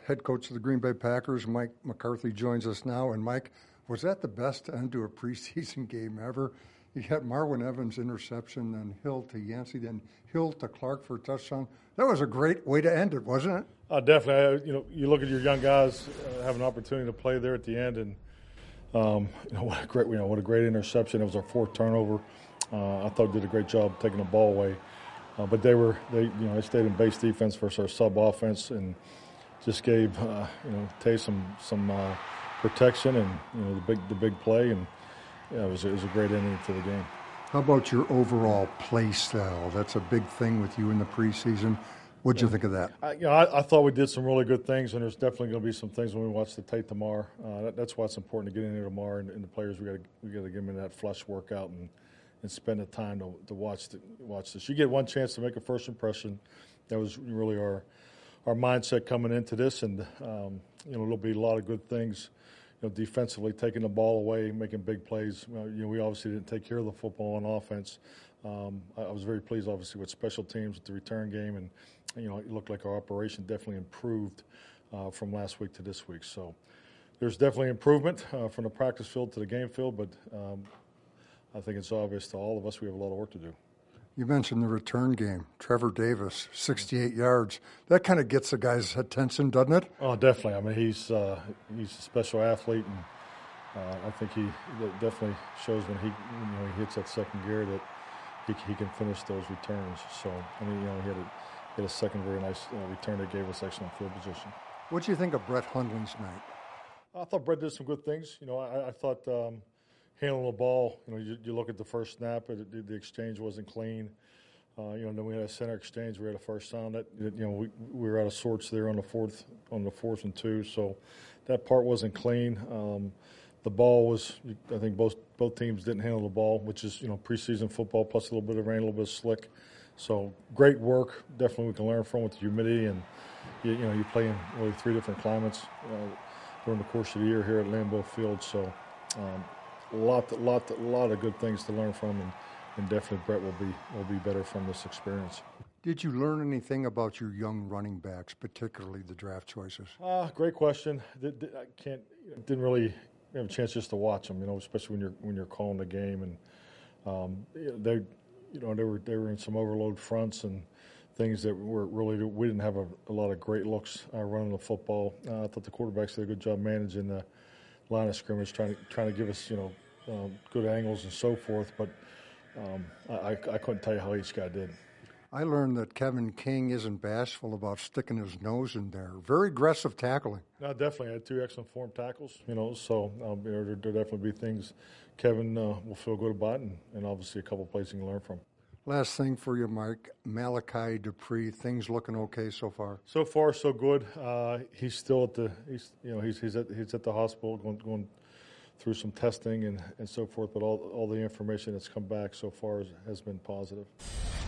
head coach of the Green Bay Packers, Mike McCarthy, joins us now. And Mike, was that the best end to a preseason game ever? You had Marwin Evans interception, then Hill to Yancey, then Hill to Clark for a touchdown. That was a great way to end it, wasn't it? Definitely. You look at your young guys have an opportunity to play there at the end, and what a great interception. It was our fourth turnover. I thought did a great job taking the ball away, but they stayed in base defense versus our sub offense, and just gave Tay some protection and the big play, and it was a great ending to the game. How about your overall play style? That's a big thing with you in the preseason. What'd you think of that? I thought we did some really good things, and there's definitely going to be some things when we watch the tape tomorrow. That's why it's important to get in there tomorrow, and the players we got to give them that flush workout and spend the time to watch this. You get one chance to make a first impression. That was really our mindset coming into this, and there'll be a lot of good things. Defensively, taking the ball away, making big plays. We obviously didn't take care of the football on offense. I was very pleased, obviously, with special teams with the return game, and it looked like our operation definitely improved from last week to this week. So there's definitely improvement from the practice field to the game field, but I think it's obvious to all of us we have a lot of work to do. You mentioned the return game. Trevor Davis, 68 yards. That kind of gets the guy's attention, doesn't it? Oh, definitely. I mean, he's a special athlete, and I think he definitely shows when he hits that second gear that he can finish those returns. So, he had a second very nice return that gave us excellent field position. What do you think of Brett Hundley's night? I thought Brett did some good things. I thought handling the ball, you look at the first snap, the exchange wasn't clean. Then we had a center exchange. We had a first down. We were out of sorts there on the fourth and 2. So that part wasn't clean. The ball was, I think both teams didn't handle the ball, which is preseason football plus a little bit of rain, a little bit of slick. So great work. Definitely we can learn from with the humidity, and you play in really 3 different climates during the course of the year here at Lambeau Field. So. A lot of good things to learn from, and definitely Brett will be better from this experience. Did you learn anything about your young running backs, particularly the draft choices? Great question. Didn't really have a chance just to watch them, especially when you're calling the game, and they were in some overload fronts and things that were really we didn't have a lot of great looks running the football. I thought the quarterbacks did a good job managing the line of scrimmage, trying to give us good angles and so forth, but I couldn't tell you how each guy did. I learned that Kevin King isn't bashful about sticking his nose in there. Very aggressive tackling. No, definitely. I had 2 excellent form tackles, so there'll definitely be things Kevin will feel good about, and obviously a couple of plays he can learn from. Last thing for you, Mike, Malachi Dupree, things looking okay so far? So far, so good. He's still at the hospital going through some testing and so forth, but all the information that's come back so far has been positive.